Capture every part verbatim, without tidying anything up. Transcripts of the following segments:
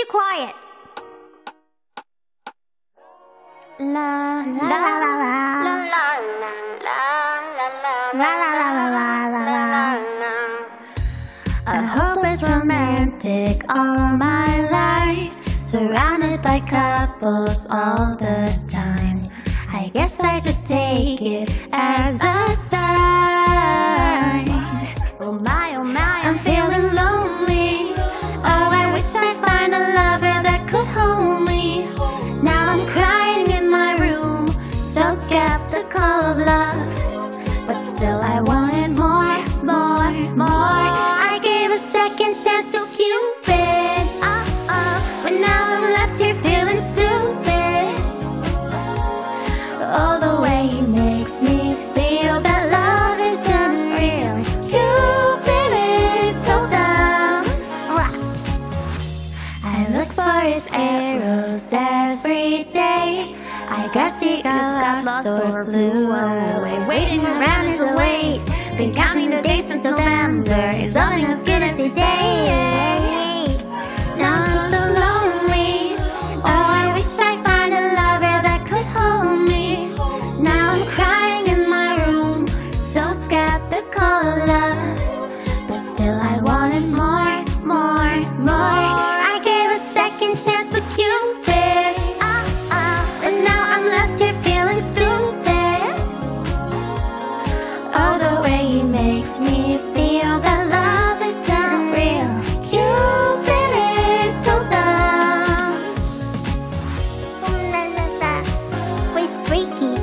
Too quiet. La la la la la la la la la la la la. I hope it's romantic all my life, surrounded by couples all the time. I guess I should take it as a sign. Oh my, oh my, I'm feeling lonely. Oh, I wish I'd find a lover that could hold me. Now I'm crying in my room, so skeptical of love, but still I wanted more, more, more. I gave a second chance to Cupid, uh-uh, but now I'm left here feeling stupid. Oh, the way he makes me feel that love isn't real. Cupid is so dumb. I look for his arrows every day. I guess he got lost or flew away. Waiting around is a waste. Been counting the days since November. He's loving as good as they say. Now I'm so lonely. Oh, I wish I'd find a lover that could hold me. Now I'm crying in my room, so skeptical of love, but still I wanted more, more, more. I gave a second chance to Cupid, uh-uh, but now I'm left here feeling stupid. Oh, the way he makes me feel that love isn't real. Cupid is so dumb. Ooh la la la, we're freaky.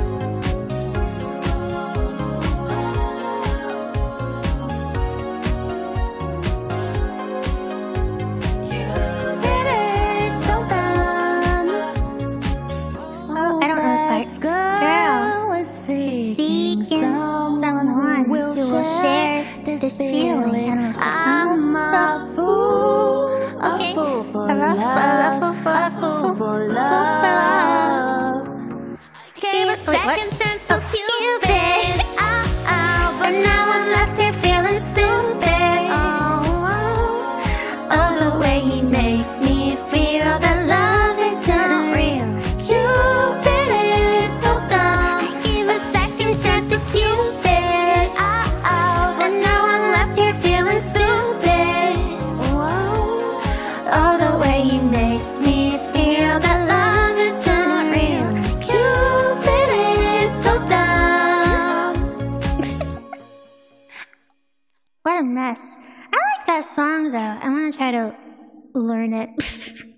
Cupid is so dumb. Oh, I don't know this part. Girl, was seeking someone who will share this feeling. And I'm a fool, a Okay. fool for A love, a love, love, a fool, a fool for a love. Gave a second chance to Cupid, uh-oh, but now I'm left here feeling stupid. Oh, oh, the way he makes me feel that love isn't real. Cupid is so dumb. I gave a second chance to Cupid, uh-oh, but now I'm left here feeling stupid. Whoa. Oh, the way he makes me feel that love isn't real. Cupid is so dumb. What a mess. I like that song though. I want to try to learn it.